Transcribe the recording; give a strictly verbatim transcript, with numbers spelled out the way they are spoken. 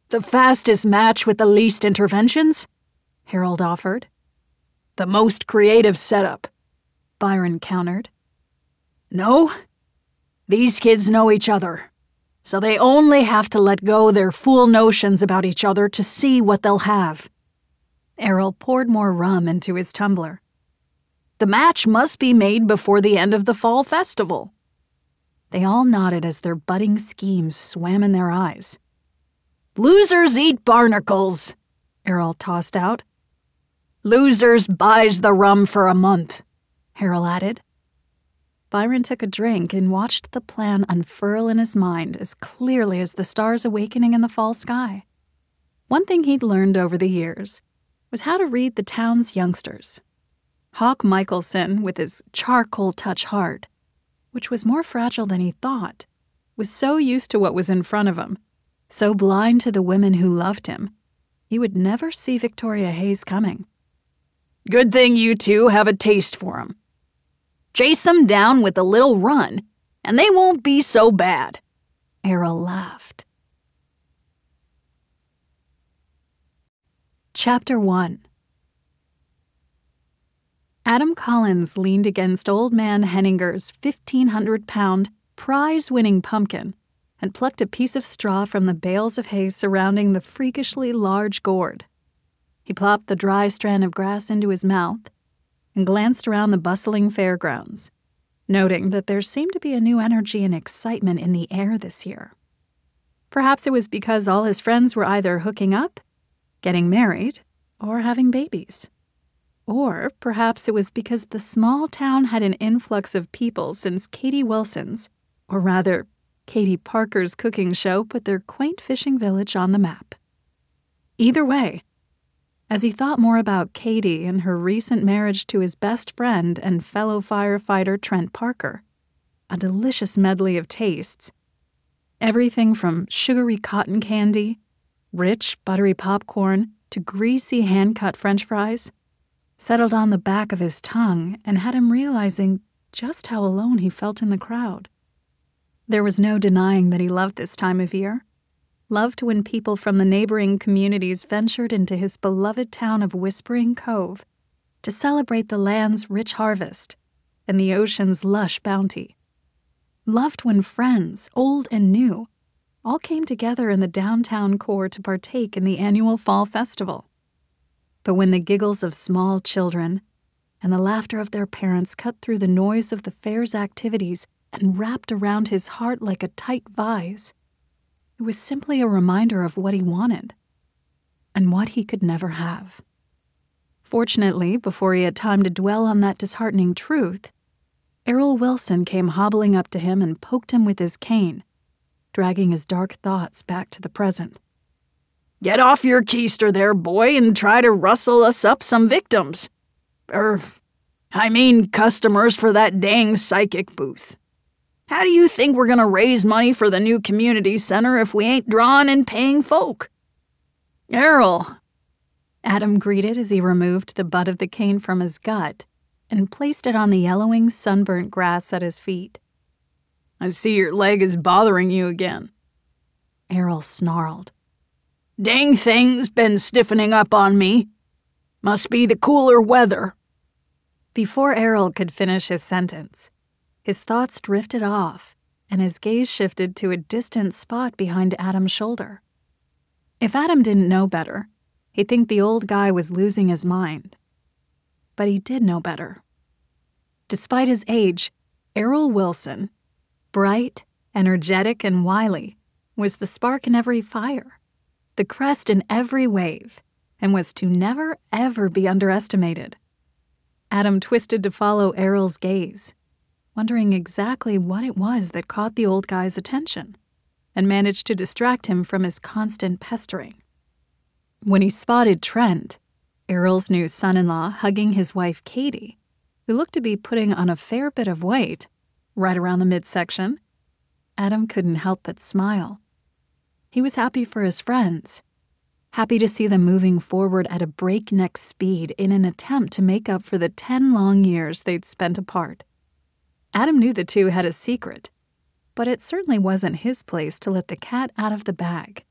The fastest match with the least interventions? Harold offered. The most creative setup, Byron countered. No? These kids know each other, so they only have to let go their fool notions about each other to see what they'll have. Errol poured more rum into his tumbler. The match must be made before the end of the fall festival. They all nodded as their budding schemes swam in their eyes. Losers eat barnacles, Errol tossed out. Losers buys the rum for a month, Harold added. Byron took a drink and watched the plan unfurl in his mind as clearly as the stars awakening in the fall sky. One thing he'd learned over the years was how to read the town's youngsters. Hawk Michelson, with his charcoal-touch heart, which was more fragile than he thought, was so used to what was in front of him, so blind to the women who loved him, he would never see Victoria Hayes coming. Good thing you two have a taste for 'em. Chase 'em down with a little run, and they won't be so bad. Errol laughed. Chapter one. Adam Collins leaned against Old Man Henninger's fifteen hundred pound, prize-winning pumpkin and plucked a piece of straw from the bales of hay surrounding the freakishly large gourd. He plopped the dry strand of grass into his mouth and glanced around the bustling fairgrounds, noting that there seemed to be a new energy and excitement in the air this year. Perhaps it was because all his friends were either hooking up, getting married, or having babies. Or perhaps it was because the small town had an influx of people since Katie Wilson's, or rather, Katie Parker's cooking show put their quaint fishing village on the map. Either way, as he thought more about Katie and her recent marriage to his best friend and fellow firefighter Trent Parker, a delicious medley of tastes, everything from sugary cotton candy, rich, buttery popcorn, to greasy hand-cut French fries, settled on the back of his tongue and had him realizing just how alone he felt in the crowd. There was no denying that he loved this time of year, loved when people from the neighboring communities ventured into his beloved town of Whispering Cove to celebrate the land's rich harvest and the ocean's lush bounty. Loved when friends, old and new, all came together in the downtown core to partake in the annual fall festival. But when the giggles of small children and the laughter of their parents cut through the noise of the fair's activities and wrapped around his heart like a tight vise, it was simply a reminder of what he wanted and what he could never have. Fortunately, before he had time to dwell on that disheartening truth, Errol Wilson came hobbling up to him and poked him with his cane, dragging his dark thoughts back to the present. Get off your keister there, boy, and try to rustle us up some victims. Er, I mean customers for that dang psychic booth. How do you think we're gonna raise money for the new community center if we ain't drawing and paying folk? Errol, Adam greeted as he removed the butt of the cane from his gut and placed it on the yellowing, sunburnt grass at his feet. I see your leg is bothering you again. Errol snarled. Dang thing's been stiffening up on me. Must be the cooler weather. Before Errol could finish his sentence, his thoughts drifted off and his gaze shifted to a distant spot behind Adam's shoulder. If Adam didn't know better, he'd think the old guy was losing his mind. But he did know better. Despite his age, Errol Wilson, bright, energetic, and wily, was the spark in every fire, the crest in every wave, and was to never, ever be underestimated. Adam twisted to follow Errol's gaze, wondering exactly what it was that caught the old guy's attention, and managed to distract him from his constant pestering. When he spotted Trent, Errol's new son-in-law, hugging his wife Katie, who looked to be putting on a fair bit of weight, right around the midsection, Adam couldn't help but smile. He was happy for his friends, happy to see them moving forward at a breakneck speed in an attempt to make up for the ten long years they'd spent apart. Adam knew the two had a secret, but it certainly wasn't his place to let the cat out of the bag.